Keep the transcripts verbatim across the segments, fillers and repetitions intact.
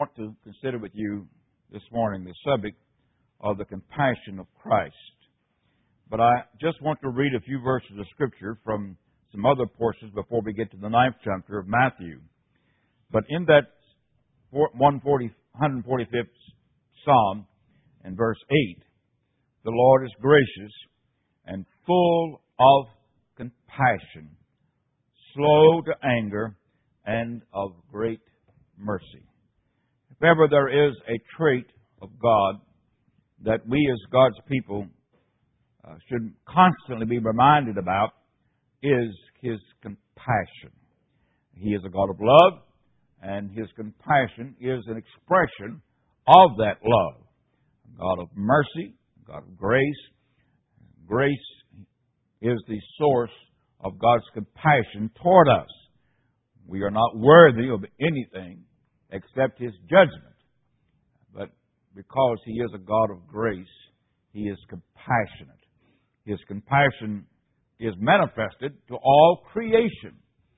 I want to consider with you this morning the subject of the compassion of Christ. But I just want to read a few verses of Scripture from some other portions before we get to the ninth chapter of Matthew. But in that one hundred forty-fifth Psalm, in verse eight, the Lord is gracious and full of compassion, slow to anger, and of great mercy. If ever there is a trait of God that we as God's people uh, should constantly be reminded about, is His compassion. He is a God of love, and His compassion is an expression of that love. A God of mercy, a God of grace. Grace is the source of God's compassion toward us. We are not worthy of anything except His judgment. But because He is a God of grace, He is compassionate. His compassion is manifested to all creation.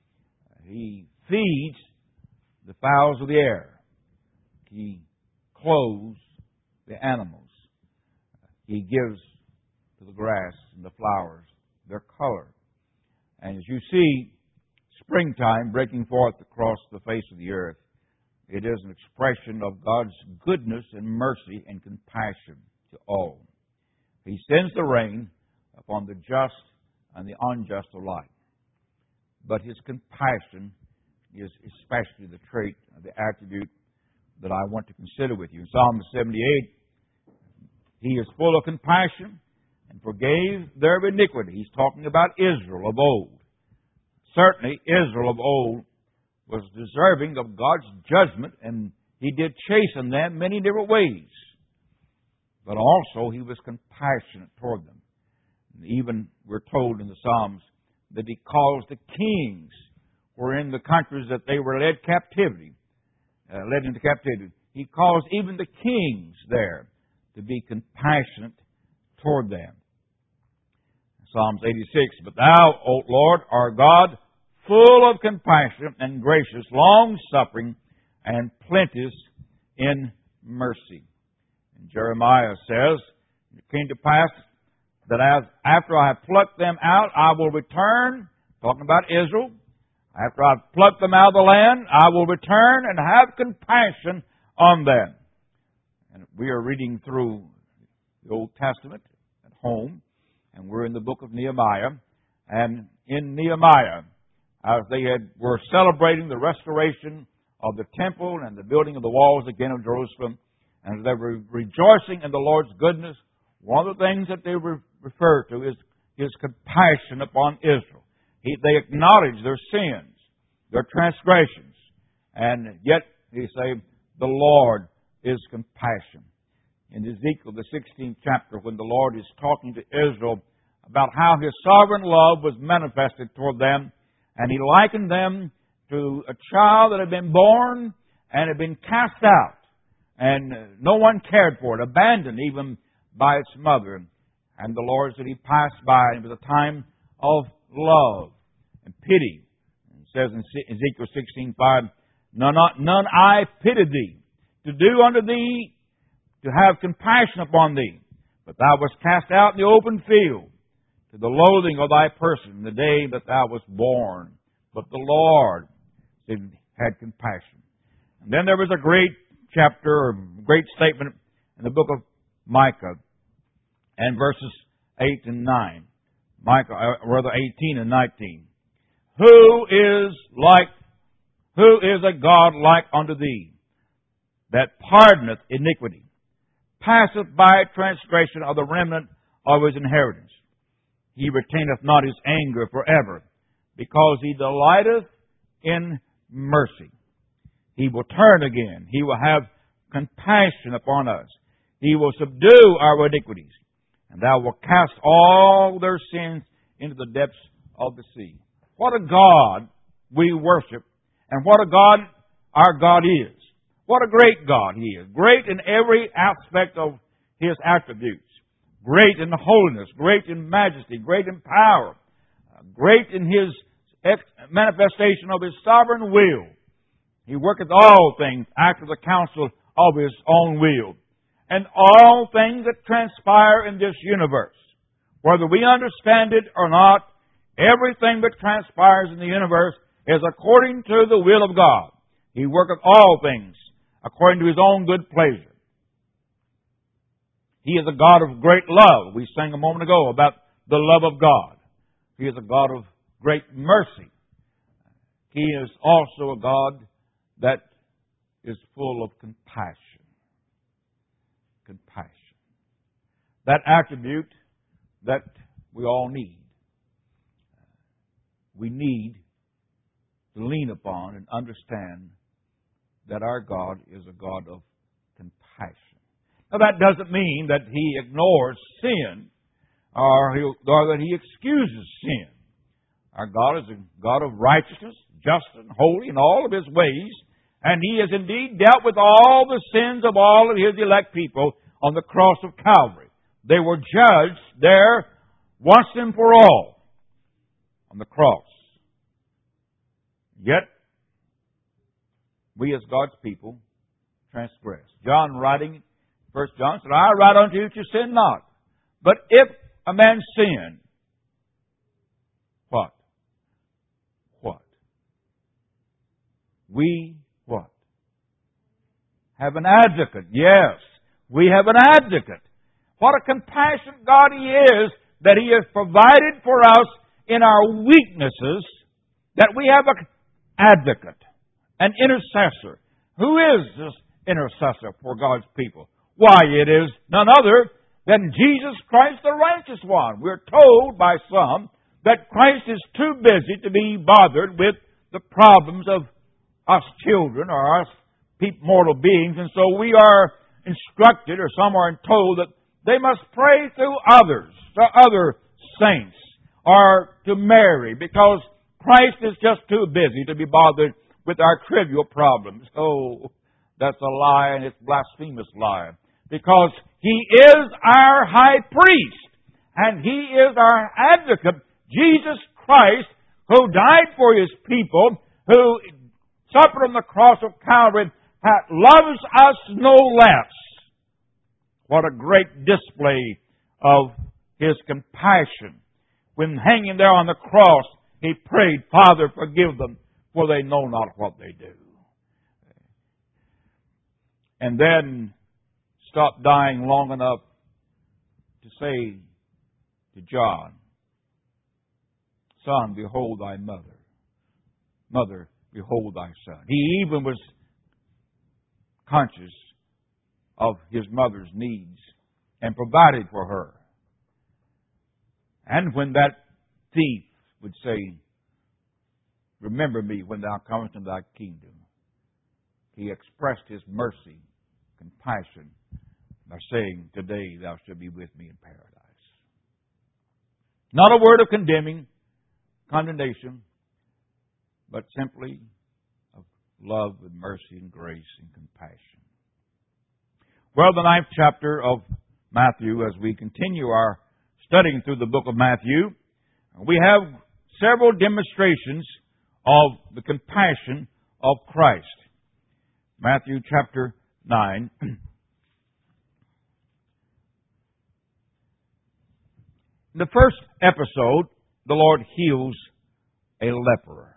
He feeds the fowls of the air. He clothes the animals. He gives to the grass and the flowers their color. And as you see springtime breaking forth across the face of the earth, it is an expression of God's goodness and mercy and compassion to all. He sends the rain upon the just and the unjust alike. But His compassion is especially the trait, the attribute that I want to consider with you. In Psalm seventy-eight, He is full of compassion and forgave their iniquity. He's talking about Israel of old. Certainly, Israel of old was deserving of God's judgment, and He did chasten them many different ways. But also, He was compassionate toward them. And even, we're told in the Psalms, that He caused the kings who were in the countries that they were led captivity, uh, led into captivity. He caused even the kings there to be compassionate toward them. Psalms eighty-six, But Thou, O Lord, art God, full of compassion and gracious, long-suffering, and plenteous in mercy. And Jeremiah says, It came to pass that as after I have plucked them out, I will return, talking about Israel, after I've plucked them out of the land, I will return and have compassion on them. And we are reading through the Old Testament at home, and we're in the book of Nehemiah. And in Nehemiah, as they had, were celebrating the restoration of the temple and the building of the walls again of Jerusalem, and as they were rejoicing in the Lord's goodness, one of the things that they re- refer to is His compassion upon Israel. He, they acknowledge their sins, their transgressions, and yet, they say, the Lord is compassion. In Ezekiel, the sixteenth chapter, when the Lord is talking to Israel about how His sovereign love was manifested toward them, and He likened them to a child that had been born and had been cast out, and no one cared for it, abandoned even by its mother. And the Lord said He passed by, and it was a time of love and pity. It says in Ezekiel sixteen five, none, none I pitied thee, to do unto thee, to have compassion upon thee. But thou wast cast out in the open field, to the loathing of thy person, the day that thou wast born. But the Lord had compassion. And then there was a great chapter, or great statement in the book of Micah, and verses eight and nine. Micah, or rather eighteen and nineteen. Who is like, who is a God like unto thee, that pardoneth iniquity, passeth by transgression of the remnant of His inheritance? He retaineth not His anger forever, because He delighteth in mercy. He will turn again. He will have compassion upon us. He will subdue our iniquities, and Thou wilt cast all their sins into the depths of the sea. What a God we worship, and what a God our God is. What a great God He is. Great in every aspect of His attributes. Great in holiness, great in majesty, great in power, great in His manifestation of His sovereign will. He worketh all things after the counsel of His own will. And all things that transpire in this universe, whether we understand it or not, everything that transpires in the universe is according to the will of God. He worketh all things according to His own good pleasure. He is a God of great love. We sang a moment ago about the love of God. He is a God of great mercy. He is also a God that is full of compassion. Compassion. That attribute that we all need. We need to lean upon and understand that our God is a God of compassion. Now that doesn't mean that He ignores sin or, he, or that He excuses sin. Our God is a God of righteousness, just and holy in all of His ways, and He has indeed dealt with all the sins of all of His elect people on the cross of Calvary. They were judged there once and for all on the cross. Yet, we as God's people transgress. John writing, First John said, I write unto you that you sin not. But if a man sin, what? What? We, what? Have an advocate. Yes, we have an advocate. What a compassionate God He is, that He has provided for us in our weaknesses, that we have an advocate, an intercessor. Who is this intercessor for God's people? Why, it is none other than Jesus Christ, the righteous one. We're told by some that Christ is too busy to be bothered with the problems of us children or us mortal beings, and so we are instructed, or some are told, that they must pray through others, to other saints, or to Mary, because Christ is just too busy to be bothered with our trivial problems. Oh, that's a lie, and it's a blasphemous lie. Because He is our high priest, and He is our advocate, Jesus Christ, who died for His people, who suffered on the cross of Calvary, that loves us no less. What a great display of His compassion. When hanging there on the cross, He prayed, Father, forgive them, for they know not what they do. And then stopped dying long enough to say to John, Son, behold thy mother. Mother, behold thy son. He even was conscious of his mother's needs and provided for her. And when that thief would say, remember me when thou comest into thy kingdom, he expressed his mercy, compassion, by saying, today thou shalt be with me in paradise. Not a word of condemning, condemnation, but simply of love and mercy and grace and compassion. Well, the ninth chapter of Matthew, as we continue our studying through the book of Matthew, we have several demonstrations of the compassion of Christ. Matthew chapter nine. In the first episode, the Lord heals a leper.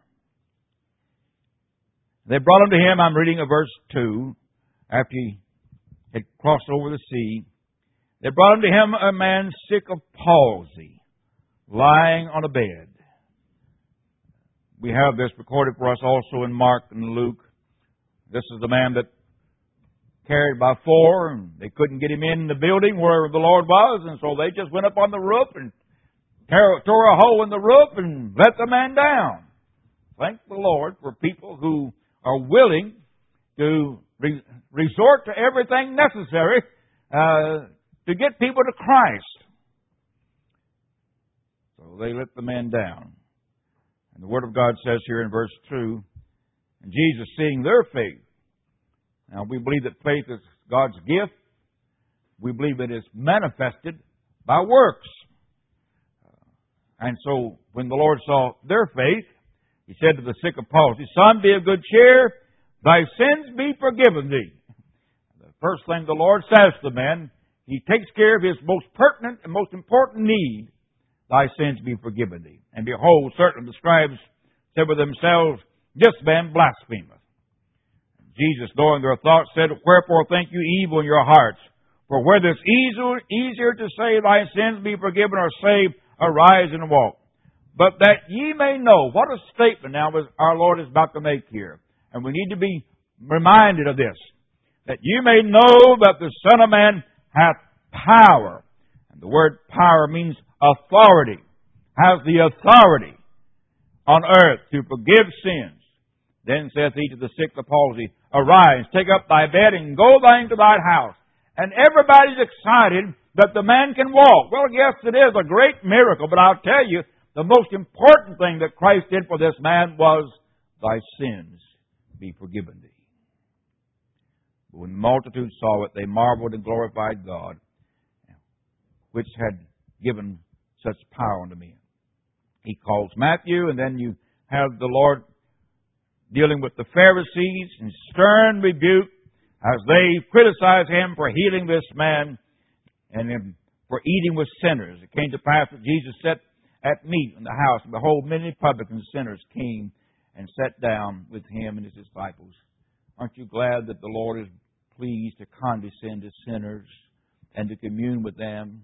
They brought him to Him, I'm reading at verse two, after he had crossed over the sea. They brought him to Him a man sick of palsy, lying on a bed. We have this recorded for us also in Mark and Luke. This is the man that carried by four, and they couldn't get him in the building where the Lord was, and so they just went up on the roof and tore a hole in the roof and let the man down. Thank the Lord for people who are willing to re- resort to everything necessary uh, to get people to Christ. So they let the man down. And the Word of God says here in verse two, and Jesus, seeing their faith. Now, we believe that faith is God's gift. We believe it is manifested by works. And so, when the Lord saw their faith, He said to the sick of palsy, Son, be of good cheer, thy sins be forgiven thee. The first thing the Lord says to the man, He takes care of his most pertinent and most important need. Thy sins be forgiven thee. And behold, certain of the scribes said with themselves, This man blasphemeth. Jesus, knowing their thoughts, said, Wherefore think you evil in your hearts? For whether it's easier, easier to say, Thy sins be forgiven, or say, Arise and walk. But that ye may know, what a statement now our Lord is about to make here. And we need to be reminded of this. That you may know that the Son of Man hath power. And the word power means authority. Has the authority on earth to forgive sins. Then saith he to the sick of palsy, Arise, take up thy bed, and go thine to thy house. And everybody's excited that the man can walk. Well, yes, it is a great miracle, but I'll tell you, the most important thing that Christ did for this man was, Thy sins be forgiven thee. But when the multitude saw it, they marveled and glorified God, which had given such power unto men. He calls Matthew, and then you have the Lord dealing with the Pharisees in stern rebuke as they criticize Him for healing this man and for eating with sinners. It came to pass that Jesus sat at meat in the house, and behold, many publican sinners came and sat down with Him and His disciples. Aren't you glad that the Lord is pleased to condescend to sinners and to commune with them?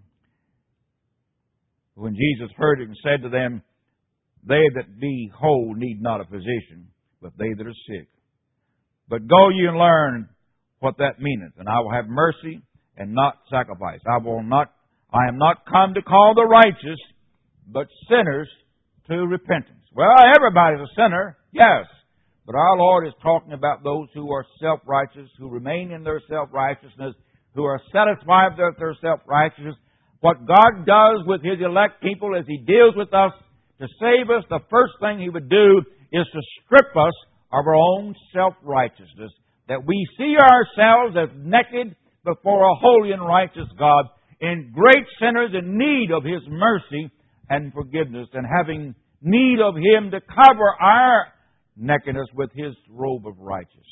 When Jesus heard it and said to them, They that be whole need not a physician, but they that are sick. But go ye and learn what that meaneth, and I will have mercy and not sacrifice. I will not. I am not come to call the righteous, but sinners to repentance. Well, everybody's a sinner, yes. But our Lord is talking about those who are self-righteous, who remain in their self-righteousness, who are satisfied with their self-righteousness. What God does with His elect people as He deals with us to save us, the first thing He would do is to strip us of our own self-righteousness, that we see ourselves as naked before a holy and righteous God, in great sinners in need of His mercy and forgiveness, and having need of Him to cover our nakedness with His robe of righteousness.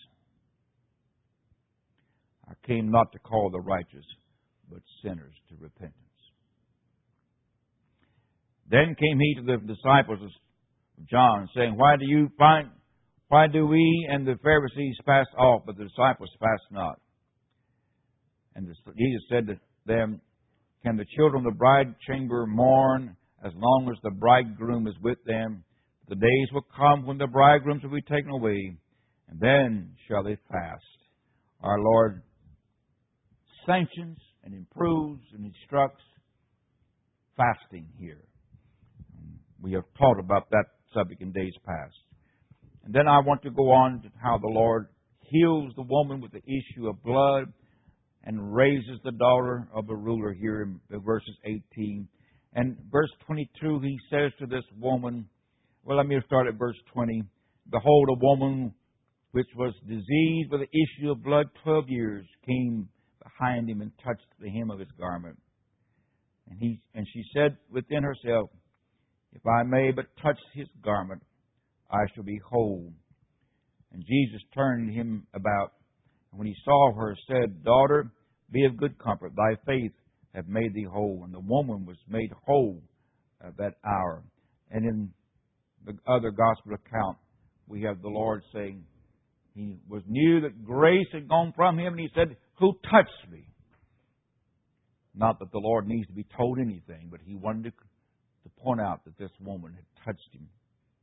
I came not to call the righteous, but sinners to repentance. Then came He to the disciples of John, saying, Why do you find, why do we and the Pharisees fast oft, but the disciples fast not? And Jesus said to them, Can the children of the bride chamber mourn as long as the bridegroom is with them? The days will come when the bridegrooms will be taken away, and then shall they fast. Our Lord sanctions and improves and instructs fasting here. We have taught about that subject in days past. And then I want to go on to how the Lord heals the woman with the issue of blood and raises the daughter of a ruler here in verses eighteen. And verse twenty-two, He says to this woman, well, let me start at verse twenty. Behold, a woman which was diseased with the issue of blood twelve years came behind Him and touched the hem of His garment. And he and she said within herself, If I may but touch His garment, I shall be whole. And Jesus turned him about, and when He saw her, said, Daughter, be of good comfort. Thy faith hath made thee whole. And the woman was made whole at that hour. And in the other gospel account, we have the Lord saying, He was knew that grace had gone from Him, and He said, Who touched me? Not that the Lord needs to be told anything, but He wanted to, to point out that this woman had touched Him.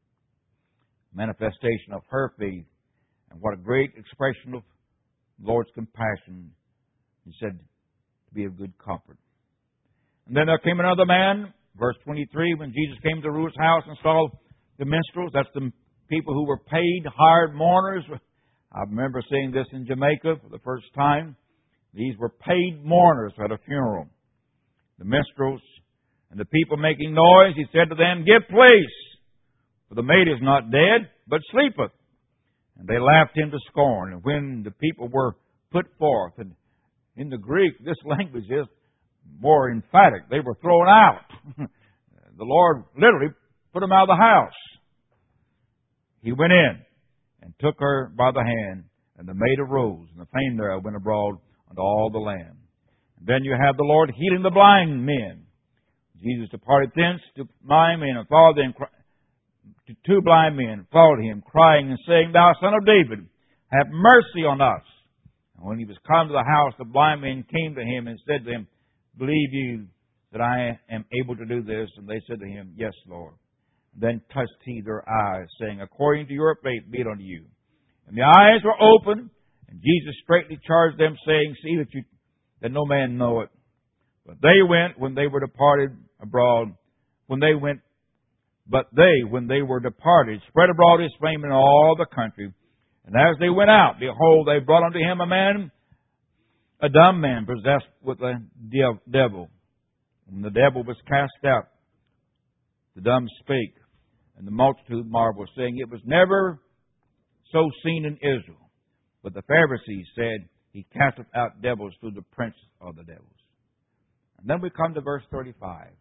Manifestation of her faith, and what a great expression of the Lord's compassion. He said, to be of good comfort. And then there came another man, verse twenty-three, when Jesus came to the ruler's house and saw the minstrels, that's the people who were paid, hired mourners. I remember seeing this in Jamaica for the first time. These were paid mourners at a funeral. The minstrels and the people making noise, He said to them, Give place, for the maid is not dead, but sleepeth. And they laughed Him to scorn. And when the people were put forth, and in the Greek, this language is more emphatic. They were thrown out. The Lord literally put them out of the house. He went in, and took her by the hand, and the maid arose, and the fame thereof went abroad unto all the land. And then you have the Lord healing the blind men. Jesus departed thence to blind men and followed them, to two blind men followed him, crying and saying, Thou Son of David, have mercy on us. And when he was come to the house, the blind men came to him and said to him, Believe you that I am able to do this? And they said to him, Yes, Lord. Then touched he their eyes, saying, According to your faith be it unto you. And the eyes were opened, and Jesus straightly charged them, saying, See that you that no man know it. But they went when they were departed abroad, when they went, but they, when they were departed, spread abroad his fame in all the country. And as they went out, behold, they brought unto him a man, a dumb man, possessed with a devil. When the devil was cast out, the dumb spake, and the multitude marveled, saying, It was never so seen in Israel. But the Pharisees said, He casteth out devils through the prince of the devils. And then we come to verse thirty-five.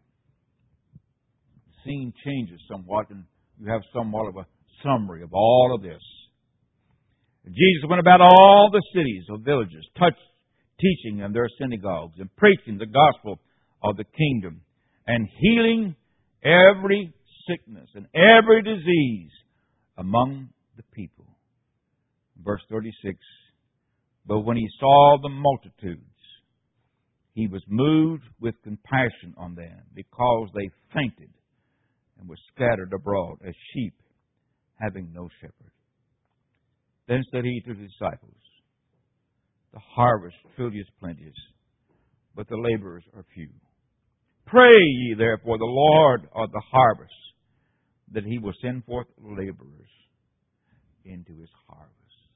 The scene changes somewhat, and you have somewhat of a summary of all of this. And Jesus went about all the cities of villages, touched, teaching in their synagogues, and preaching the gospel of the kingdom, and healing every sickness and every disease among the people. Verse thirty-six, But when he saw the multitudes, he was moved with compassion on them, because they fainted and were scattered abroad as sheep having no shepherd. Then said he to the disciples, The harvest truly is plenteous, but the laborers are few. Pray ye therefore the Lord of the harvest, that he will send forth laborers into his harvest.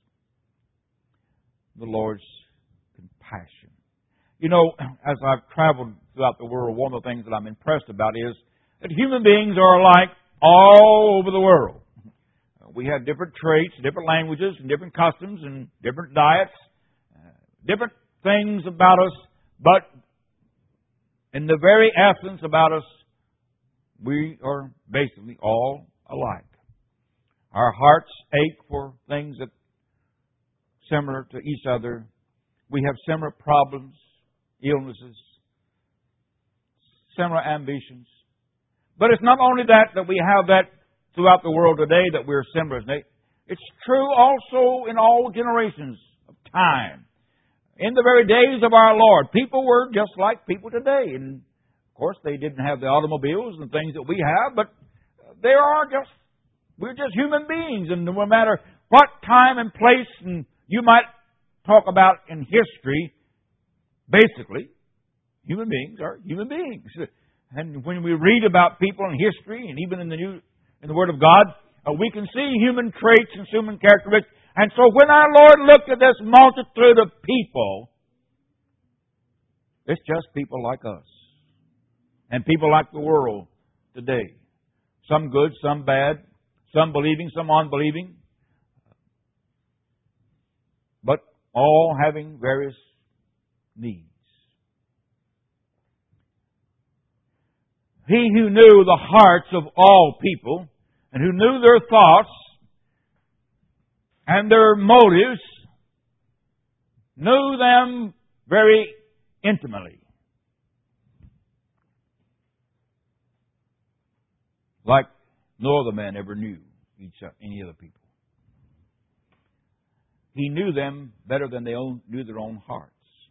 The Lord's compassion. You know, as I've traveled throughout the world, one of the things that I'm impressed about is that human beings are alike all over the world. We have different traits, different languages, and different customs, and different diets, uh, different things about us, but in the very essence about us, we are basically all alike. Our hearts ache for things that are similar to each other. We have similar problems, illnesses, similar ambitions. But it's not only that that we have that throughout the world today, that we're similar. It's true also in all generations of time. In the very days of our Lord, people were just like people today. And of course, they didn't have the automobiles and things that we have, but they are just, we're just human beings. And no matter what time and place and you might talk about in history, basically, human beings are human beings. And when we read about people in history and even in the New in the Word of God, uh, we can see human traits and human characteristics. And so when our Lord looked at this multitude of people, it's just people like us. And people like the world today. Some good, some bad, some believing, some unbelieving. But all having various needs. He who knew the hearts of all people, and who knew their thoughts and their motives, knew them very intimately. Like no other man ever knew each any other people. He knew them better than they own, knew their own hearts.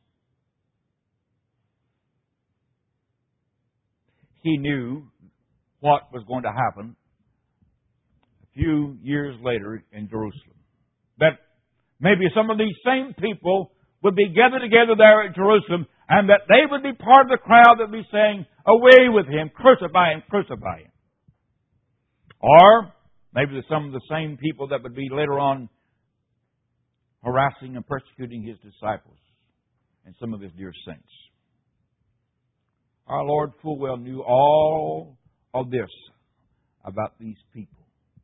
He knew what was going to happen a few years later in Jerusalem. That maybe some of these same people would be gathered together there at Jerusalem, and that they would be part of the crowd that would be saying, Away with him, crucify him, crucify him. Or maybe some of the same people that would be later on harassing and persecuting his disciples and some of his dear saints. Our Lord full well knew all of this about these people.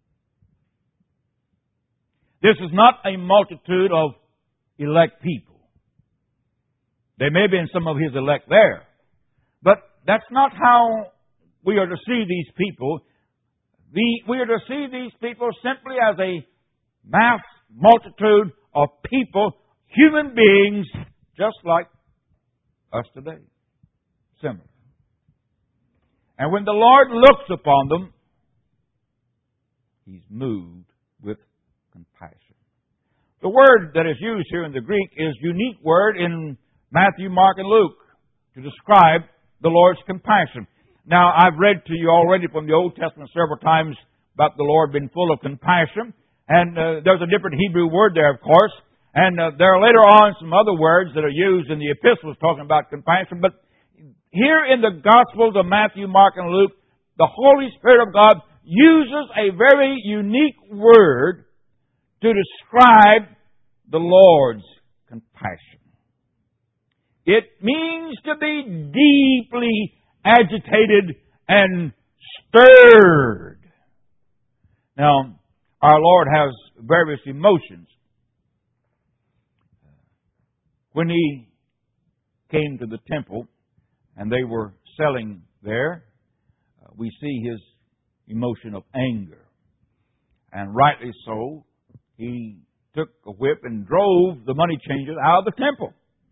This is not a multitude of elect people. There may have been some of his elect there, but that's not how we are to see these people. The, we are to see these people simply as a mass multitude of people, human beings, just like us today. Similar. And when the Lord looks upon them, He's moved with compassion. The word that is used here in the Greek is a unique word in Matthew, Mark, and Luke to describe the Lord's compassion. Now, I've read to you already from the Old Testament several times about the Lord being full of compassion. And uh, there's a different Hebrew word there, of course. And uh, there are later on some other words that are used in the epistles talking about compassion. But here in the Gospels of Matthew, Mark, and Luke, the Holy Spirit of God uses a very unique word to describe the Lord's compassion. It means to be deeply agitated and stirred. Now, our Lord has various emotions. When He came to the temple and they were selling there, uh, we see His emotion of anger. And rightly so, He took a whip and drove the money changers out of the temple.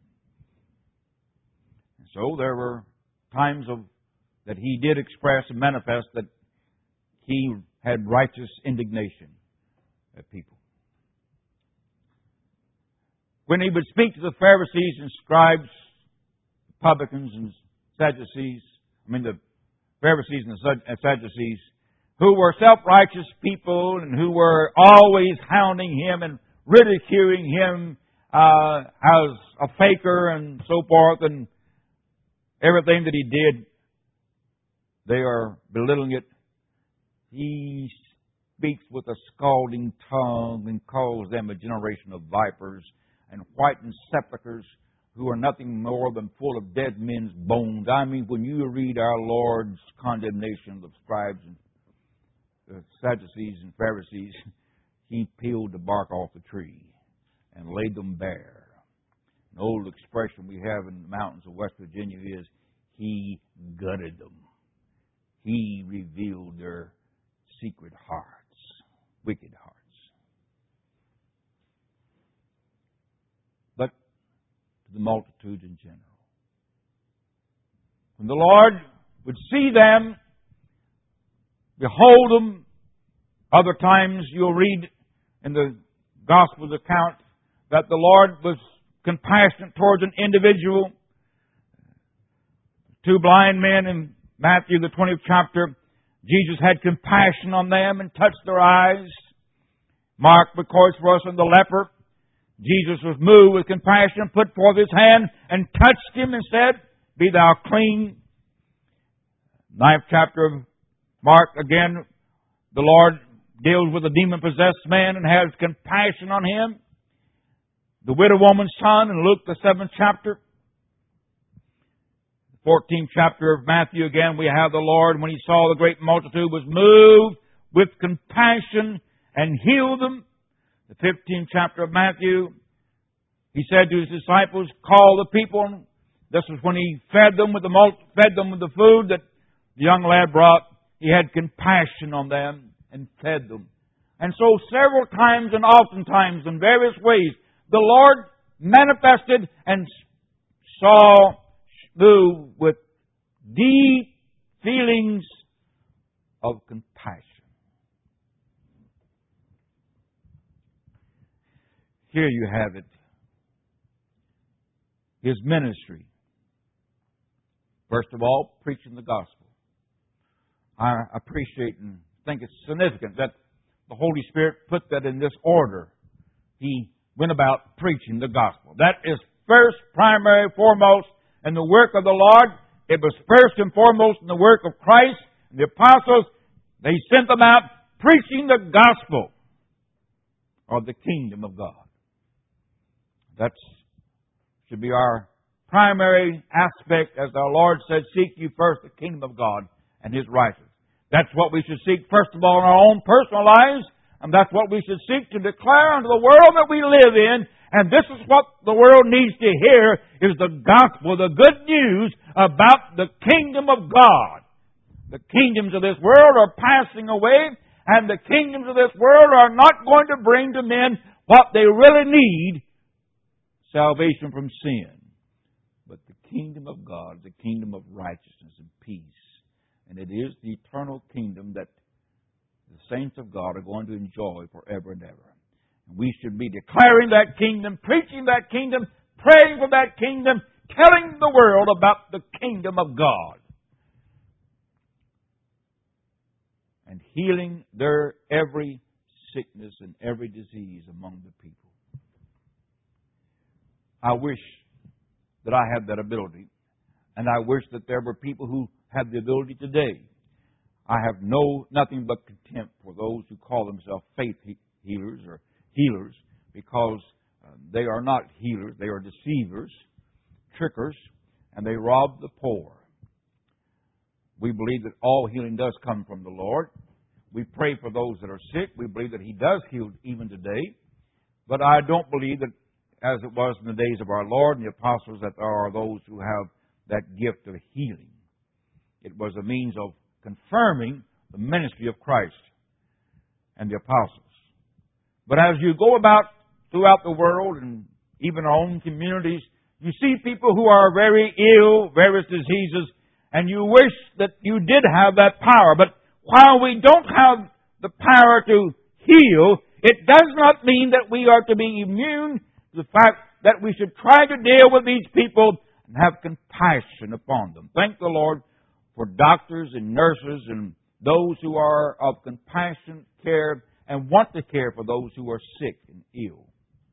And so there were times of that He did express and manifest that He had righteous indignation at people. When He would speak to the Pharisees and scribes, publicans and Sadducees, I mean the Pharisees and the Sadducees, who were self-righteous people and who were always hounding Him and ridiculing Him uh, as a faker and so forth, and everything that He did, they are belittling it. He speaks with a scalding tongue and calls them a generation of vipers and whitened sepulchres who are nothing more than full of dead men's bones. I mean, when you read our Lord's condemnation of the scribes and the Sadducees and Pharisees, He peeled the bark off the tree and laid them bare. An old expression we have in the mountains of West Virginia is, He gutted them. He revealed their secret hearts, wicked hearts. But to the multitude in general. When the Lord would see them, behold them, other times you'll read in the Gospel's account that the Lord was compassionate towards an individual. Two blind men in Matthew, the twentieth chapter, Jesus had compassion on them and touched their eyes. Mark records for us on the leper. Jesus was moved with compassion, put forth His hand and touched him and said, Be thou clean. Ninth chapter of Mark, again, the Lord deals with a demon-possessed man and has compassion on him. The widow woman's son in Luke, the seventh chapter. fourteenth chapter of Matthew, again, we have the Lord, when He saw the great multitude, was moved with compassion and healed them. The fifteenth chapter of Matthew, He said to His disciples, Call the people. This is when He fed them with the fed them with the food that the young lad brought. He had compassion on them and fed them. And so several times and oftentimes in various ways, the Lord manifested and saw move with deep feelings of compassion. Here you have it. His ministry. First of all, preaching the gospel. I appreciate and think it's significant that the Holy Spirit put that in this order. He went about preaching the gospel. That is first, primary, foremost in the work of the Lord. It was first and foremost in the work of Christ and the apostles. They sent them out preaching the gospel of the kingdom of God. That should be our primary aspect, as our Lord said, seek you first the kingdom of God and His righteousness. That's what we should seek first of all in our own personal lives, and that's what we should seek to declare unto the world that we live in. And this is what the world needs to hear, is the gospel, the good news about the kingdom of God. The kingdoms of this world are passing away, And the kingdoms of this world are not going to bring to men what they really need, salvation from sin. But the kingdom of God is a kingdom of righteousness and peace. And it is the eternal kingdom that the saints of God are going to enjoy forever and ever. And we should be declaring that kingdom, preaching that kingdom, praying for that kingdom, telling the world about the kingdom of God. And healing their every sickness and every disease among the people. I wish that I had that ability. And I wish that there were people who have the ability today. I have no nothing but contempt for those who call themselves faith healers or healers, because uh, they are not healers. They are deceivers, trickers, and they rob the poor. We believe that all healing does come from the Lord. We pray for those that are sick. We believe that He does heal even today. But I don't believe that, as it was in the days of our Lord and the apostles, that there are those who have that gift of healing. It was a means of confirming the ministry of Christ and the apostles. But as you go about throughout the world and even our own communities, you see people who are very ill, various diseases, and you wish that you did have that power. But while we don't have the power to heal, it does not mean that we are to be immune to the fact that we should try to deal with these people and have compassion upon them. Thank the Lord for doctors and nurses and those who are of compassionate care and want to care for those who are sick and ill.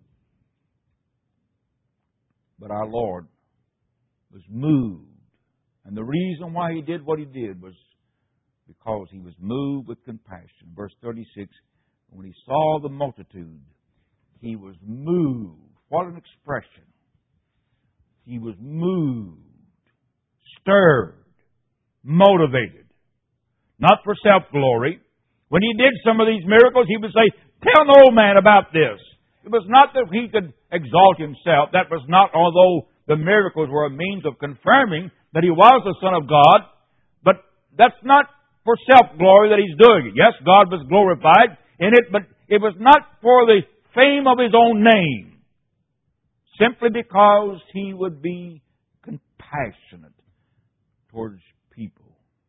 But our Lord was moved. And the reason why He did what He did was because He was moved with compassion. Verse thirty-six, when He saw the multitude, He was moved. What an expression. He was moved, stirred, motivated. Not for self-glory. When He did some of these miracles, He would say, tell an old man about this. It was not that He could exalt Himself. That was not, although the miracles were a means of confirming that He was the Son of God. But that's not for self-glory that He's doing it. Yes, God was glorified in it, but it was not for the fame of His own name. Simply because He would be compassionate towards people.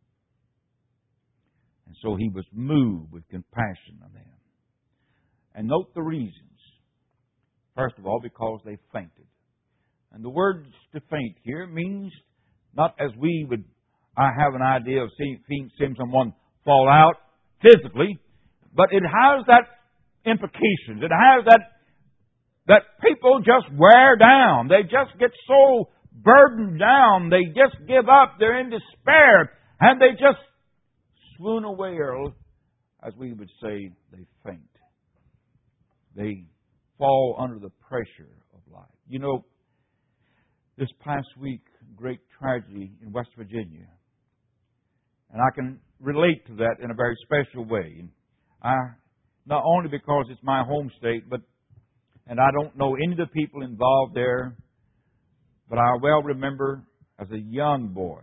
And so He was moved with compassion on them. And note the reasons. First of all, because they fainted. And the word to faint here means not as we would, I have an idea of seeing, seeing someone fall out physically, but it has that implications. It has that that people just wear down. They just get so burdened down. They just give up. They're in despair. And they just swoon away, or as we would say, they faint. They fall under the pressure of life. You know, this past week, great tragedy in West Virginia. And I can relate to that in a very special way. I, not only because it's my home state, but and I don't know any of the people involved there, but I well remember as a young boy,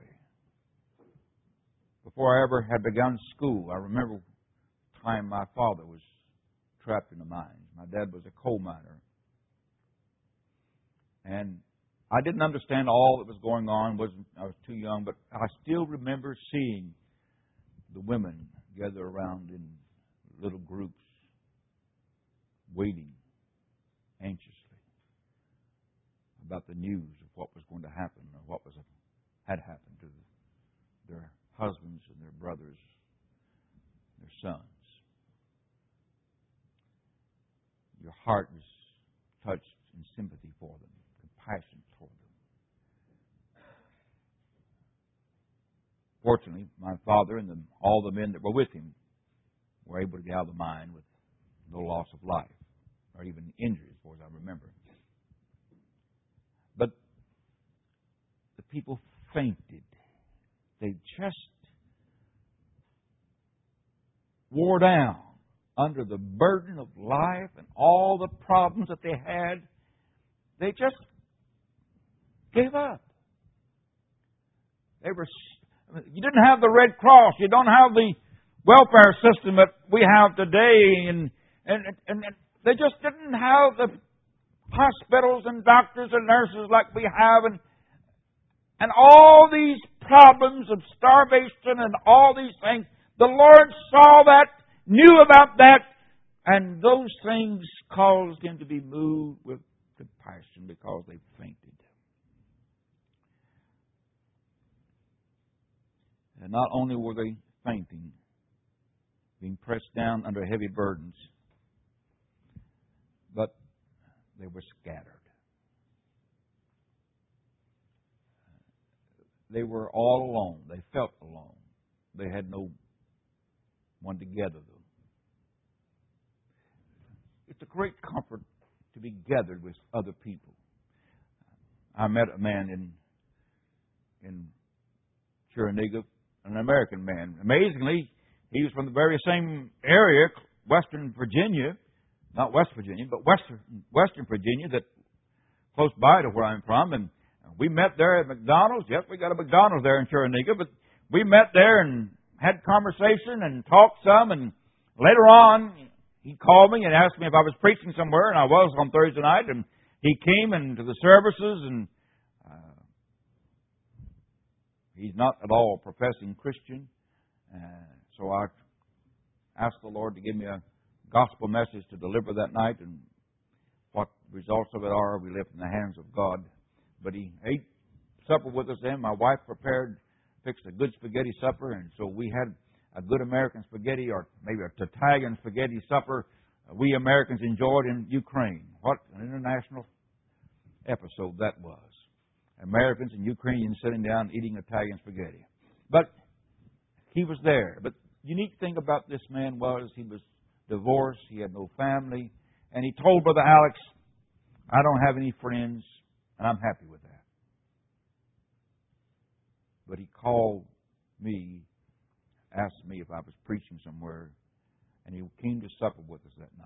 before I ever had begun school, I remember the time my father was trapped in the mines. My dad was a coal miner. And I didn't understand all that was going on. wasn't I was too young, but I still remember seeing the women gather around in little groups, waiting anxiously about the news of what was going to happen or what was had happened to their husbands and their brothers, their sons. Your heart was touched in sympathy for them, compassion toward them. Fortunately, my father and the, all the men that were with him were able to get out of the mine with no loss of life, or even injury, as far as I remember. But the people fainted. They just wore down under the burden of life and all the problems that they had. They just gave up. They were. You didn't have the Red Cross. You don't have the welfare system that we have today, and, and, and they just didn't have the hospitals and doctors and nurses like we have, and, and all these problems of starvation and all these things. The Lord saw that, knew about that, and those things caused Him to be moved with compassion because they fainted. And not only were they fainting, being pressed down under heavy burdens, but they were scattered. They were all alone. They felt alone. They had no one to gather them. It's a great comfort to be gathered with other people. I met a man in in Chironiga, an American man. Amazingly, he was from the very same area, Western Virginia, not West Virginia, but Western Western Virginia, that close by to where I'm from. And we met there at McDonald's. Yes, we got a McDonald's there in Chironiga, but we met there and had conversation and talked some. And later on, he called me and asked me if I was preaching somewhere, and I was on Thursday night. And he came into the services, and uh, he's not at all a professing Christian. Uh, so I asked the Lord to give me a gospel message to deliver that night, and what results of it are, we left in the hands of God. But he ate supper with us then. My wife prepared, fixed a good spaghetti supper, and so we had a good American spaghetti, or maybe a Italian spaghetti supper we Americans enjoyed in Ukraine. What an international episode that was. Americans and Ukrainians sitting down eating Italian spaghetti. But he was there. But the unique thing about this man was he was divorced, he had no family, and he told Brother Alex, I don't have any friends, and I'm happy with that. But he called me, asked me if I was preaching somewhere, and he came to supper with us that night.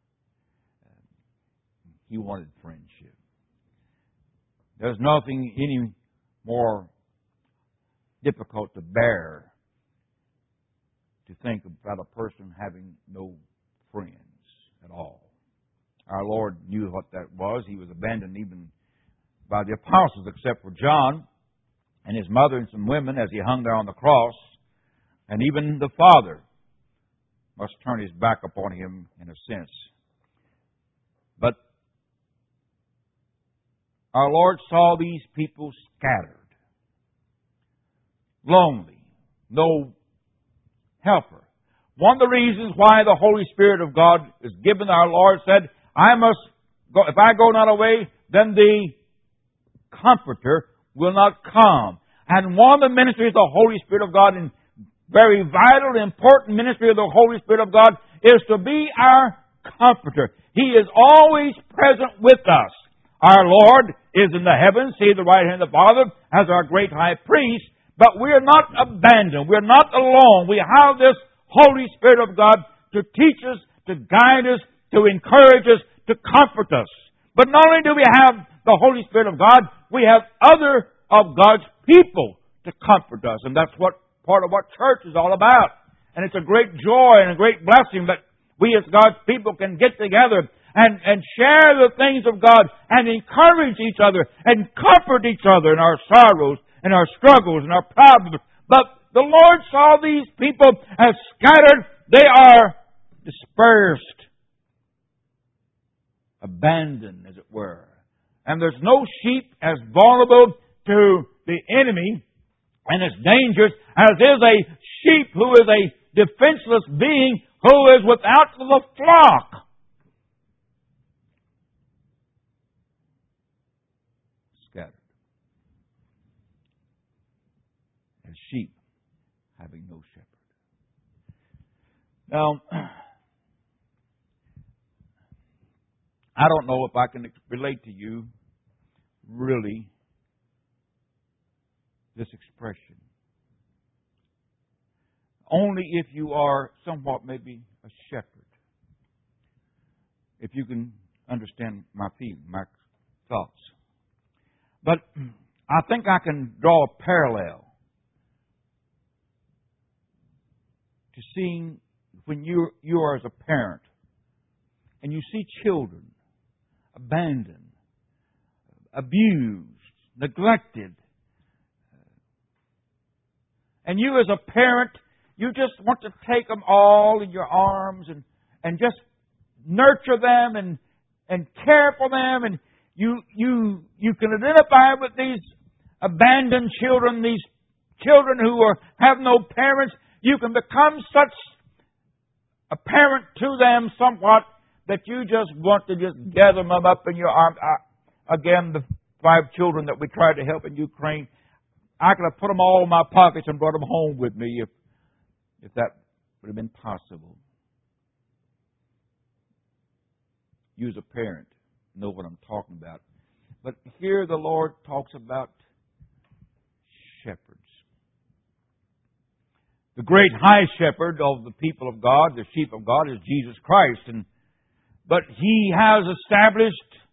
He wanted friendship. There's nothing any more difficult to bear to think about a person having no friends at all. Our Lord knew what that was. He was abandoned even by the apostles, except for John and his mother and some women as he hung there on the cross. And even the Father must turn his back upon him in a sense. But our Lord saw these people scattered, lonely, no helper. One of the reasons why the Holy Spirit of God is given, our Lord said, I must go, if I go not away, then the Comforter will not come. And one of the ministries of the Holy Spirit of God, and very vital and important ministry of the Holy Spirit of God, is to be our Comforter. He is always present with us. Our Lord is in the heavens, seated at the right hand of the Father, as our great high priest, but we are not abandoned. We are not alone. We have this Holy Spirit of God to teach us, to guide us, to encourage us, to comfort us. But not only do we have the Holy Spirit of God, we have other of God's people to comfort us. And that's what part of what church is all about. And it's a great joy and a great blessing that we as God's people can get together and, and share the things of God and encourage each other and comfort each other in our sorrows and our struggles and our problems. But the Lord saw these people as scattered. They are dispersed, abandoned, as it were. And there's no sheep as vulnerable to the enemy and as dangerous as is a sheep who is a defenseless being who is without the flock. Scattered. As sheep having no shepherd. Now, I don't know if I can relate to you really this expression. Only if you are somewhat maybe a shepherd. If you can understand my feeling, my thoughts. But I think I can draw a parallel to seeing when you you are as a parent and you see children abandoned, abused, neglected, and you as a parent, you just want to take them all in your arms and, and just nurture them and, and care for them, and you you you can identify with these abandoned children, these children who are have no parents. You can become such a parent to them somewhat that you just want to just gather them up in your arms. I, again, the five children that we tried to help in Ukraine, I could have put them all in my pockets and brought them home with me if if that would have been possible. You as a parent know what I'm talking about. But here the Lord talks about shepherds. The great high shepherd of the people of God, the sheep of God, is Jesus Christ. And but He has established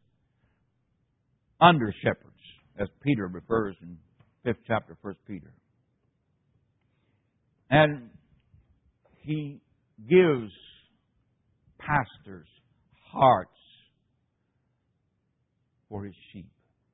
under shepherds, as Peter refers in fifth chapter, First Peter. And He gives pastors hearts for His sheep.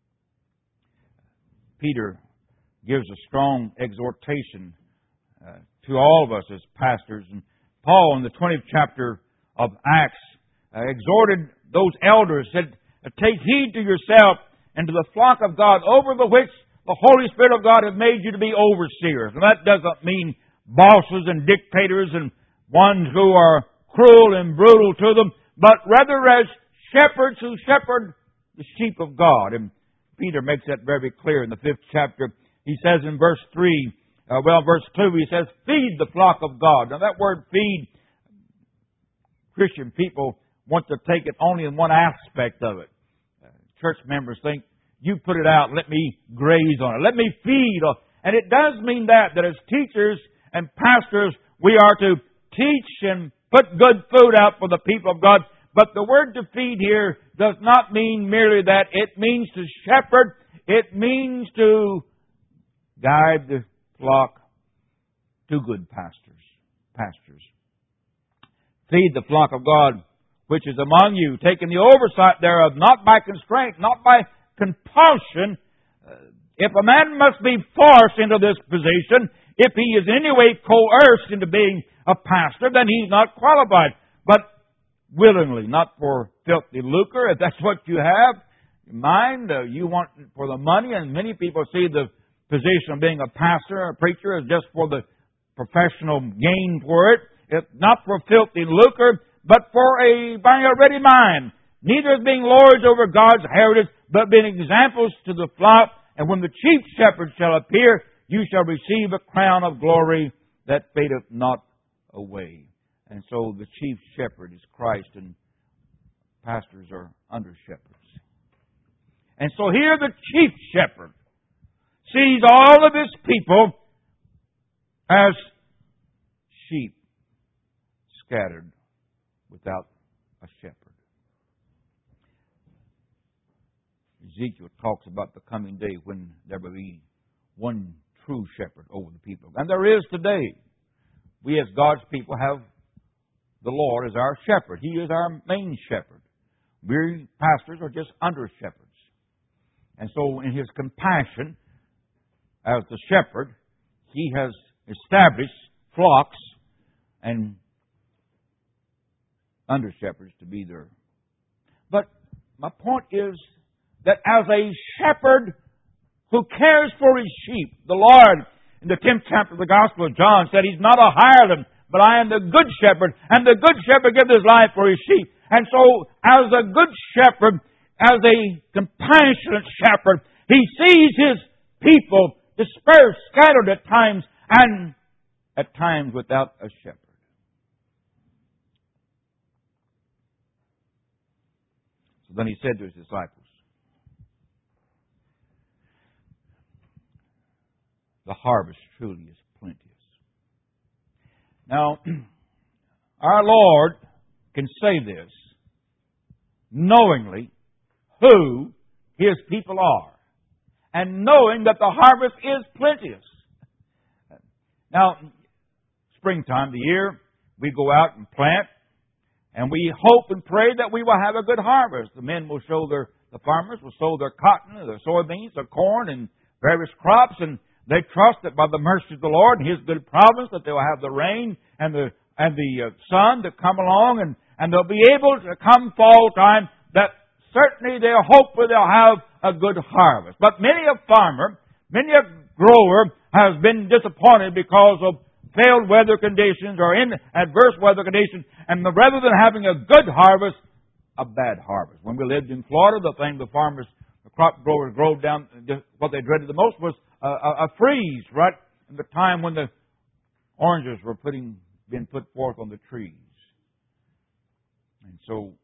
Peter gives a strong exhortation uh, to all of us as pastors. And Paul, in the twentieth chapter of Acts, uh, exhorted those elders, said, "Take heed to yourself and to the flock of God, over the which the Holy Spirit of God has made you to be overseers." And that doesn't mean bosses and dictators and ones who are cruel and brutal to them, but rather as shepherds who shepherd the sheep of God. And Peter makes that very clear in the fifth chapter. He says in verse three, uh, well, verse two, he says, "Feed the flock of God." Now that word feed, Christian people want to take it only in one aspect of it. Uh, church members think, you put it out, let me graze on it, let me feed. And it does mean that, that as teachers and pastors, we are to teach and put good food out for the people of God. But the word to feed here does not mean merely that. It means to shepherd. It means to guide the flock to good pastures. Pastures. Feed the flock of God, which is among you, taking the oversight thereof, not by constraint, not by compulsion. Uh, if a man must be forced into this position, if he is in any way coerced into being a pastor, then he's not qualified. But willingly, not for filthy lucre. If that's what you have in mind, uh, you want for the money, and many people see the position of being a pastor or a preacher as just for the professional gain for it. It's not for filthy lucre, but for a by a ready mind. Neither as being lords over God's heritage, but being examples to the flock. And when the chief shepherd shall appear, you shall receive a crown of glory that fadeth not away. And so the chief shepherd is Christ, and pastors are under shepherds. And so here the chief shepherd sees all of his people as sheep scattered without a shepherd. Ezekiel talks about the coming day when there will be one true shepherd over the people. And there is today. We as God's people have the Lord as our shepherd. He is our main shepherd. We pastors are just under shepherds. And so in His compassion as the shepherd, He has established flocks and under shepherds to be there. But my point is that as a shepherd who cares for his sheep, the Lord in the tenth chapter of the Gospel of John said He's not a hireling, but I am the good shepherd, and the good shepherd gives his life for his sheep. And so, as a good shepherd, as a compassionate shepherd, He sees His people dispersed, scattered at times, and at times without a shepherd. So then He said to His disciples, "The harvest truly is plenteous." Now, our Lord can say this knowingly who His people are, and knowing that the harvest is plenteous. Now, springtime of the year, we go out and plant, and we hope and pray that we will have a good harvest. The men will sow their, the farmers will sow their cotton, their soybeans, their corn, and various crops, and they trust that by the mercy of the Lord and His good providence that they will have the rain and the and the uh, sun to come along, and, and they'll be able to come fall time that certainly they'll hopefully they'll have a good harvest. But many a farmer, many a grower has been disappointed because of failed weather conditions or in adverse weather conditions, and the, rather than having a good harvest, a bad harvest. When we lived in Florida, the thing the farmers, the crop growers drove down, what they dreaded the most was a, a, a freeze right in the time when the oranges were putting being put forth on the trees. And so,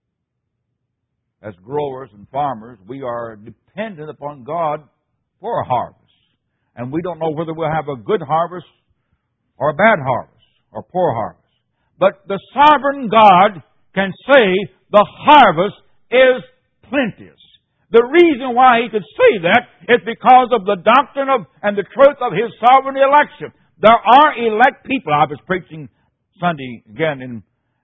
as growers and farmers, we are dependent upon God for a harvest. And we don't know whether we'll have a good harvest or a bad harvest or poor harvest. But the sovereign God can say the harvest is plenteous. The reason why He could say that is because of the doctrine of and the truth of His sovereign election. There are elect people. I was preaching Sunday again, and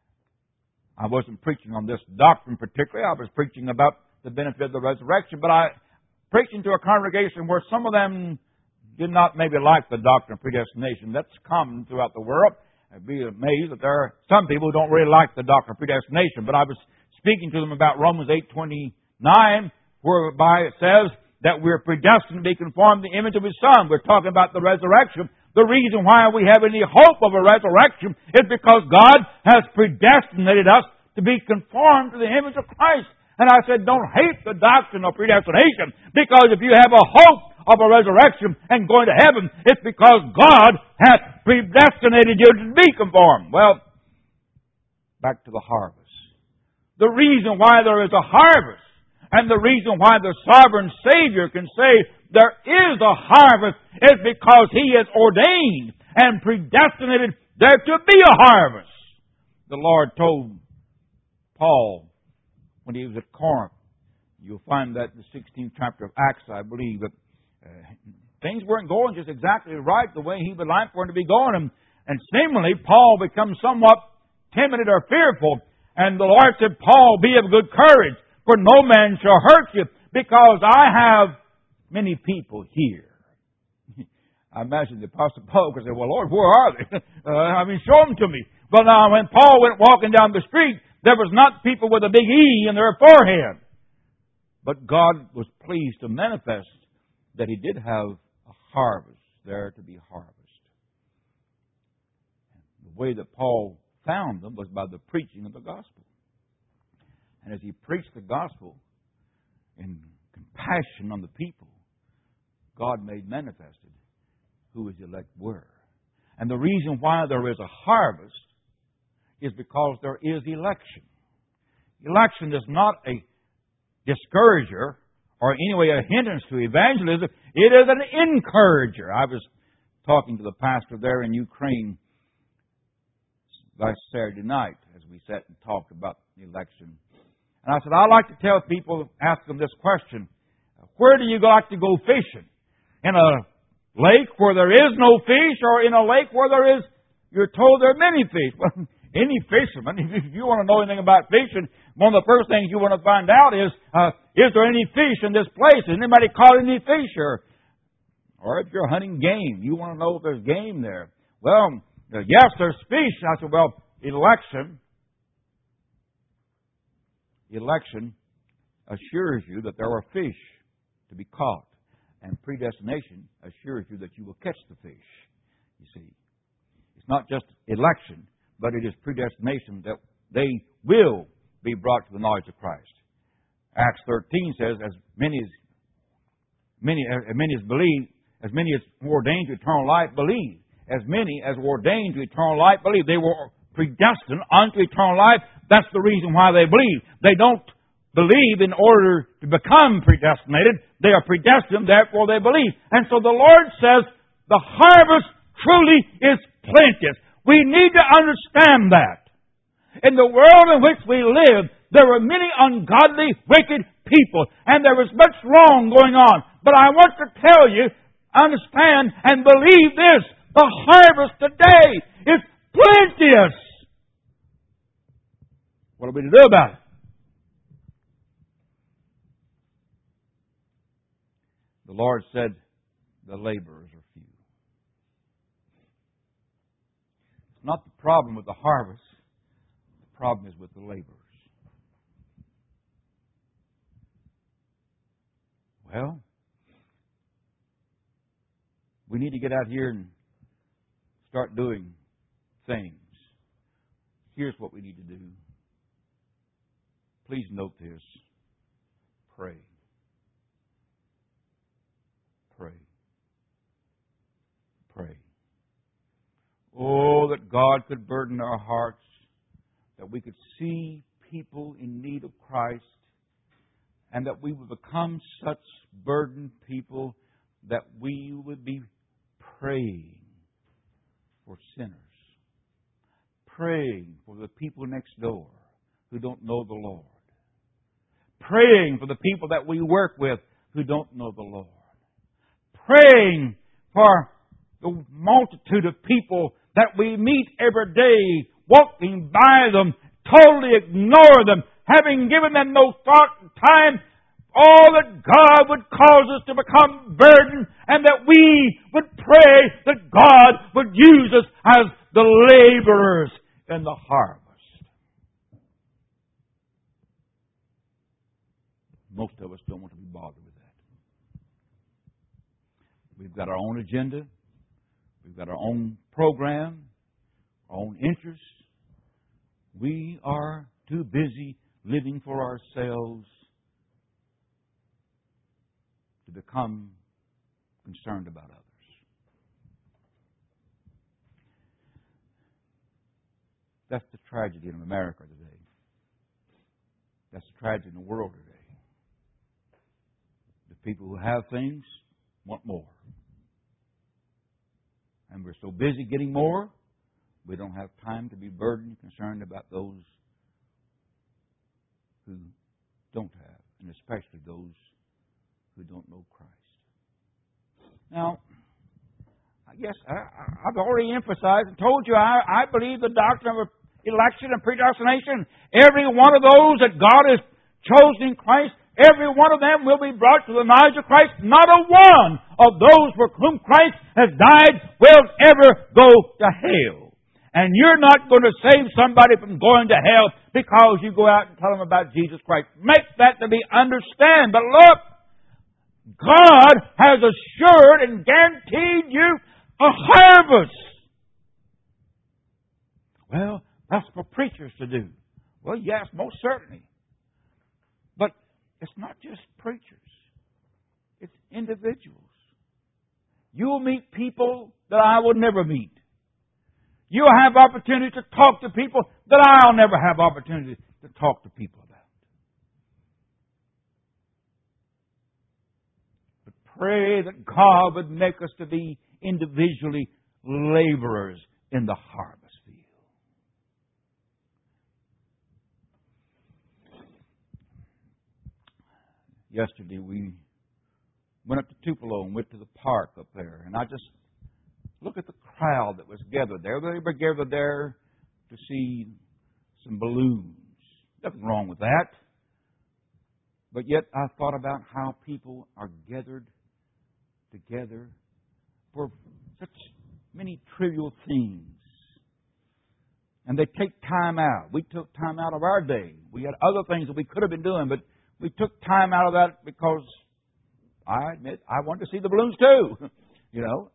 I wasn't preaching on this doctrine particularly. I was preaching about the benefit of the resurrection, but I preaching to a congregation where some of them did not maybe like the doctrine of predestination. That's common throughout the world. I'd be amazed that there are some people who don't really like the doctrine of predestination. But I was speaking to them about Romans eight twenty-nine, whereby it says that we're predestined to be conformed to the image of His Son. We're talking about the resurrection. The reason why we have any hope of a resurrection is because God has predestinated us to be conformed to the image of Christ. And I said, don't hate the doctrine of predestination, because if you have a hope of a resurrection and going to heaven, it's because God has predestinated you to be conformed. Well, back to the harvest. The reason why there is a harvest, and the reason why the sovereign Savior can say there is a harvest, is because He has ordained and predestinated there to be a harvest. The Lord told Paul when he was at Corinth, you'll find that in the sixteenth chapter of Acts, I believe, that uh, things weren't going just exactly right the way he would like for them to be going. And, and seemingly, Paul becomes somewhat timid or fearful. And the Lord said, Paul, be of good courage, for no man shall hurt you, because I have many people here. I imagine the Apostle Paul could say, well, Lord, where are they? uh, I mean, show them to me. But now, when Paul went walking down the street, there was not people with a big E in their forehead. But God was pleased to manifest that He did have a harvest there to be harvested. The way that Paul found them was by the preaching of the gospel. And as he preached the gospel in compassion on the people, God made manifested who His elect were. And the reason why there is a harvest is because there is election. Election is not a discourager or anyway a hindrance to evangelism. It is an encourager. I was talking to the pastor there in Ukraine last Saturday night as we sat and talked about the election. And I said, I like to tell people, ask them this question: where do you like to go fishing? In a lake where there is no fish, or in a lake where there is, you're told there are many fish? Well, any fisherman, if you want to know anything about fishing, one of the first things you want to find out is, uh, is there any fish in this place? Has anybody caught any fish? Or, or if you're hunting game, you want to know if there's game there. Well, uh, yes, there's fish. I said, well, election, election assures you that there are fish to be caught. And predestination assures you that you will catch the fish. You see, it's not just election, but it is predestination that they will be brought to the knowledge of Christ. Acts thirteen says, as many as many as many as believe, as many as were ordained to eternal life believe. As many as were ordained to eternal life believe. They were predestined unto eternal life. That's the reason why they believe. They don't believe in order to become predestinated. They are predestined, therefore they believe. And so the Lord says the harvest truly is plenteous. We need to understand that. In the world in which we live, there are many ungodly, wicked people, and there is much wrong going on. But I want to tell you, understand and believe this: the harvest today is plenteous. What are we to do about it? The Lord said, the laborers are few. It's not the problem with the harvest. The problem is with the laborers. Well, we need to get out here and start doing things. Here's what we need to do. Please note this. Pray. Pray. Pray. Oh, that God could burden our hearts, that we could see people in need of Christ, and that we would become such burdened people that we would be praying for sinners, praying for the people next door who don't know the Lord, praying for the people that we work with who don't know the Lord, praying for the multitude of people that we meet every day, walking by them, totally ignore them, having given them no thought and time. All that God would cause us to become burdened, and that we would pray that God would use us as the laborers in the harvest. Most of us don't want to be bothered with that. We've got our own agenda. We've got our own program, our own interests. We are too busy living for ourselves to become concerned about others. That's the tragedy in America today. That's the tragedy in the world today. The people who have things want more. And we're so busy getting more, we don't have time to be burdened and concerned about those who don't have, and especially those who don't know Christ. Now, I guess I, I've already emphasized and told you I, I believe the doctrine of election and predestination. Every one of those that God has chosen in Christ, every one of them will be brought to the knowledge of Christ. Not a one of those for whom Christ has died will ever go to hell. And you're not going to save somebody from going to hell because you go out and tell them about Jesus Christ. Make that to be understood. But look, God has assured and guaranteed you a harvest. Well, that's for preachers to do. Well, yes, most certainly. But it's not just preachers. It's individuals. You'll meet people that I will never meet. You'll have opportunity to talk to people that I'll never have opportunity to talk to people about. But pray that God would make us to be individually laborers in the harvest field. Yesterday we went up to Tupelo and went to the park up there, and I just look at the crowd that was gathered there. They were gathered there to see some balloons. Nothing wrong with that. But yet I thought about how people are gathered together for such many trivial things. And they take time out. We took time out of our day. We had other things that we could have been doing, but we took time out of that because I admit I wanted to see the balloons too. You know.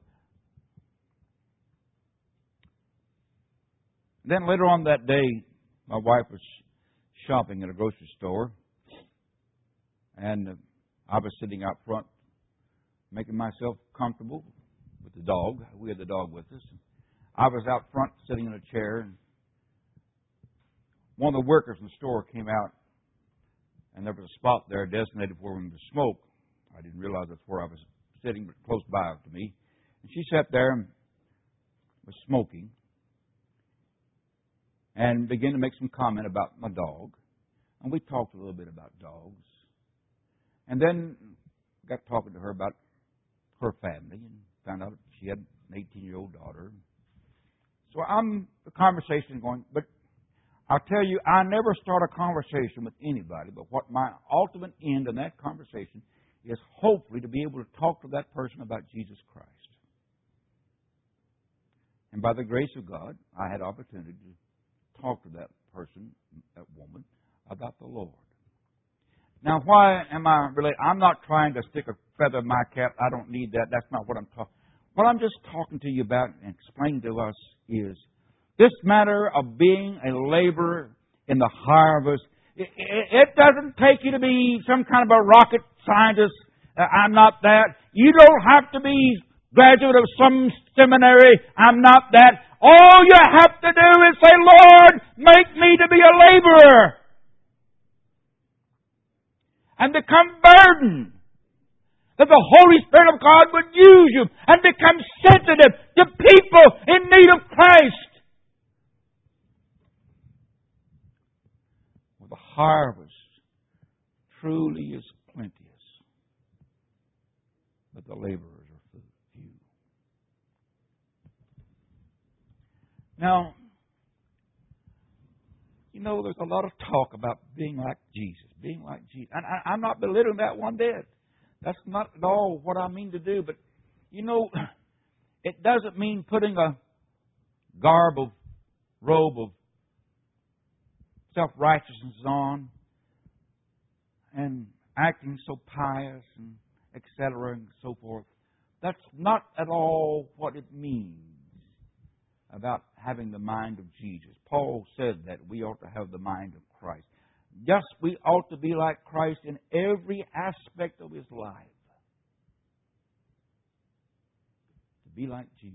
Then later on that day, my wife was shopping at a grocery store, and I was sitting out front, making myself comfortable with the dog. We had the dog with us. I was out front, sitting in a chair, and one of the workers in the store came out, and there was a spot there designated for him to smoke. I didn't realize that's where I was sitting, but close by to me. And she sat there and was smoking, and began to make some comment about my dog. And we talked a little bit about dogs. And then got talking to her about her family and found out she had an eighteen-year-old daughter. So I'm the conversation going, but I'll tell you, I never start a conversation with anybody, but what my ultimate end in that conversation is hopefully to be able to talk to that person about Jesus Christ. And by the grace of God, I had opportunity to talk to that person, that woman, about the Lord. Now, why am I really... I'm not trying to stick a feather in my cap. I don't need that. That's not what I'm talking... What I'm just talking to you about and explaining to us is this matter of being a laborer in the harvest. It, it, it doesn't take you to be some kind of a rocket scientist. Uh, I'm not that. You don't have to be graduate of some seminary. I'm not that. All you have to do is say, Lord, make me to be a laborer. And become burdened. That the Holy Spirit of God would use you and become sensitive to people in need of Christ. Well, the harvest truly is plenteous, but the laborers are few. Now, you know, there's a lot of talk about being like Jesus, being like Jesus. And I, I'm not belittling that one bit. That's not at all what I mean to do. But, you know, it doesn't mean putting a garb of, robe of self-righteousness on and acting so pious and et cetera and so forth. That's not at all what it means about having the mind of Jesus. Paul said that we ought to have the mind of Christ. Yes, we ought to be like Christ in every aspect of His life. To be like Jesus.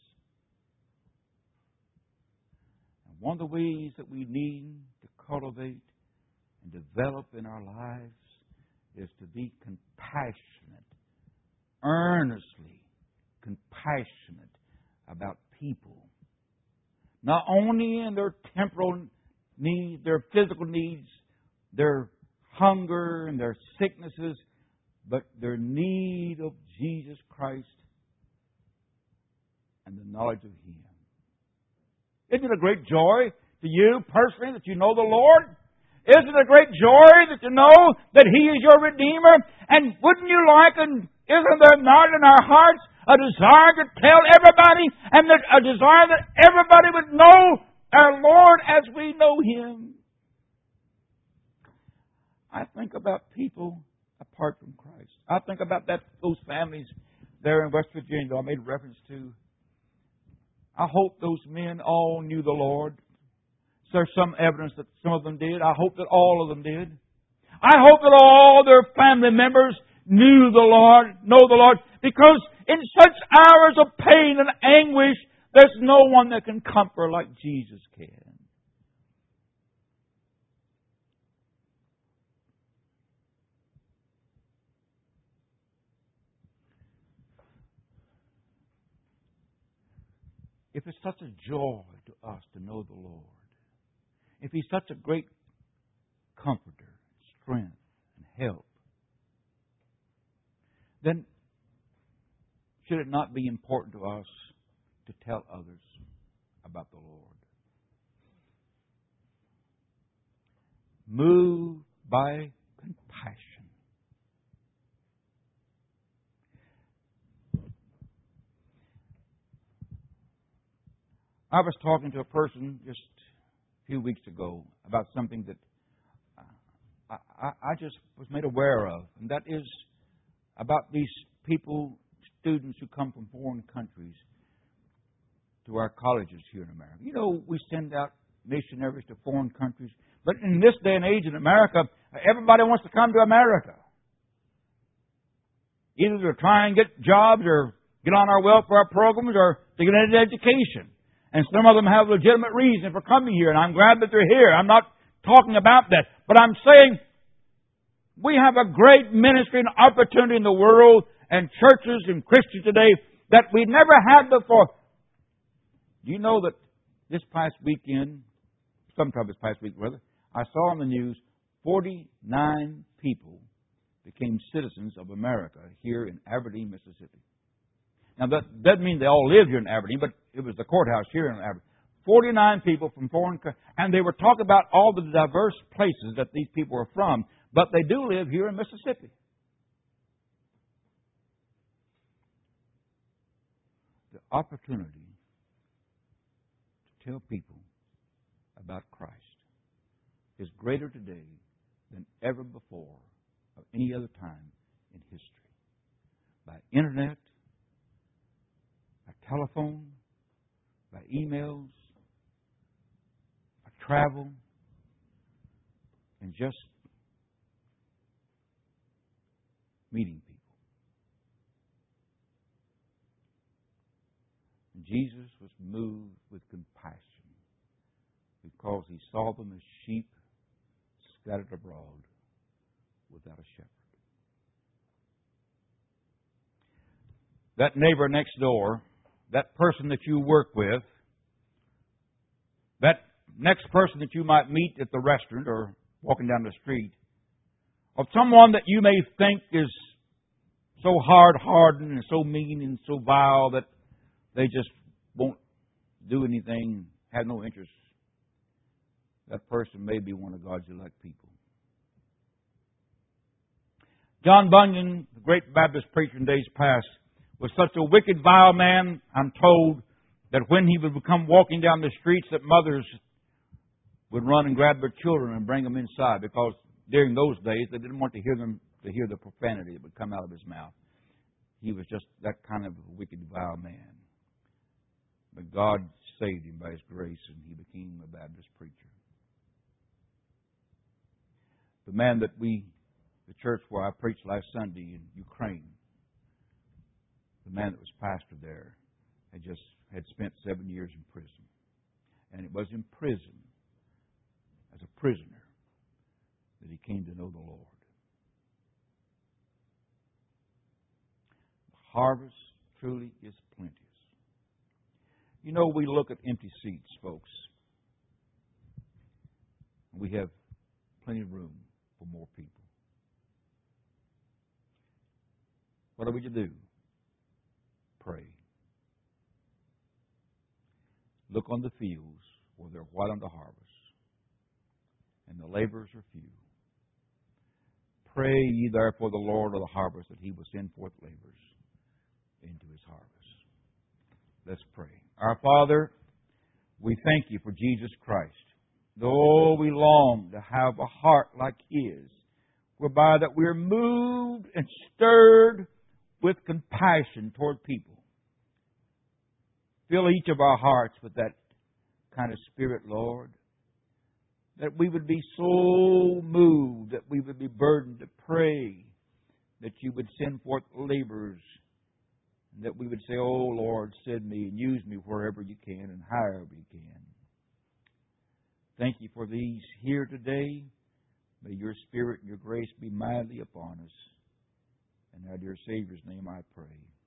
And one of the ways that we need to cultivate and develop in our lives is to be compassionate, earnestly compassionate about people. Not only in their temporal needs, their physical needs, their hunger and their sicknesses, but their need of Jesus Christ and the knowledge of Him. Isn't it a great joy to you personally that you know the Lord? Isn't it a great joy that you know that He is your Redeemer? And wouldn't you like, and isn't there not in our hearts a desire to tell everybody, and a desire that everybody would know our Lord as we know Him? I think about people apart from Christ. I think about that those families there in West Virginia that I made reference to. I hope those men all knew the Lord. There's some evidence that some of them did. I hope that all of them did. I hope that all their family members knew the Lord, know the Lord, because in such hours of pain and anguish, there's no one that can comfort like Jesus can. If it's such a joy to us to know the Lord, if He's such a great comforter, strength, and help, then should it not be important to us to tell others about the Lord? Moved by compassion. I was talking to a person just a few weeks ago about something that I, I, I just was made aware of, and that is about these people, students who come from foreign countries to our colleges here in America. You know, we send out missionaries to foreign countries, but in this day and age in America, everybody wants to come to America. Either to try and get jobs or get on our welfare programs or to get an education. And some of them have legitimate reason for coming here, and I'm glad that they're here. I'm not talking about that. But I'm saying we have a great ministry and opportunity in the world and churches and Christians today that we never had before. Do you know that this past weekend, sometime this past week rather, I saw on the news forty-nine people became citizens of America here in Aberdeen, Mississippi. Now, that doesn't mean they all live here in Aberdeen, but it was the courthouse here in Aberdeen. forty-nine people from foreign countries. And they were talking about all the diverse places that these people are from, but they do live here in Mississippi. The opportunity to tell people about Christ is greater today than ever before of any other time in history. By internet, by telephone, by emails, by travel, and just meeting people. And Jesus was moved with compassion because he saw them as sheep scattered abroad without a shepherd. That neighbor next door, that person that you work with, that next person that you might meet at the restaurant or walking down the street, of someone that you may think is so hard-hardened and so mean and so vile that they just won't do anything, have no interest. That person may be one of God's elect people. John Bunyan, the great Baptist preacher in days past, was such a wicked, vile man, I'm told, that when he would come walking down the streets, that mothers would run and grab their children and bring them inside, because during those days they didn't want to hear them to hear the profanity that would come out of his mouth. He was just that kind of a wicked, vile man. But God saved him by His grace, and he became a Baptist preacher. The man that we, the church where I preached last Sunday in Ukraine, the man that was pastor there, had just had spent seven years in prison. And it was in prison, as a prisoner, that he came to know the Lord. The harvest truly is plenteous. You know, we look at empty seats, folks. We have plenty of room for more people. What are we to do? Pray. Look on the fields where they're white unto harvest, and the laborers are few. Pray ye therefore the Lord of the harvest, that He will send forth laborers into His harvest. Let's pray. Our Father, we thank You for Jesus Christ. Though we long to have a heart like His, whereby that we're moved and stirred with compassion toward people. Fill each of our hearts with that kind of spirit, Lord, that we would be so moved, that we would be burdened to pray, that You would send forth laborers, and that we would say, oh, Lord, send me and use me wherever You can and however You can. Thank You for these here today. May Your Spirit and Your grace be mightily upon us. In our dear Savior's name I pray.